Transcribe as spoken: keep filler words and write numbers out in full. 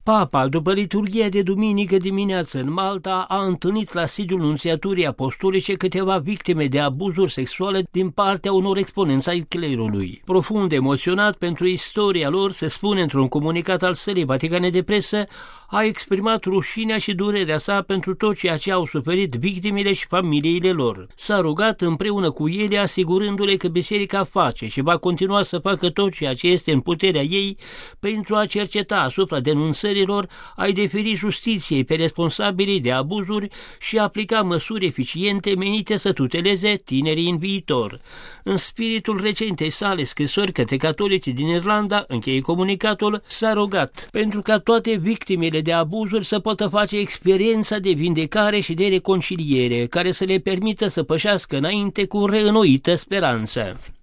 Papa, după liturghia de duminică dimineață în Malta, a întâlnit la sediul Nunțiaturii Apostolice câteva victime de abuzuri sexuale din partea unor exponenți ai clerului. Profund emoționat pentru istoria lor, se spune într-un comunicat al Sălii Vaticane de Presă, a exprimat rușinea și durerea sa pentru tot ceea ce au suferit victimele și familiile lor. S-a rugat împreună cu ele, asigurându-le că biserica face și va continua să facă tot ceea ce este în puterea ei pentru a cerceta asupra denunțărilor, a-i deferi justiției pe responsabilii de abuzuri și a aplica măsuri eficiente menite să tuteleze tinerii în viitor. În spiritul recentei sale scrisori către catolicii din Irlanda, încheie comunicatul, s-a rugat pentru ca toate victimele de abuzuri să poată face experiența de vindecare și de reconciliere, care să le permită să pășească înainte cu reînnoită speranță.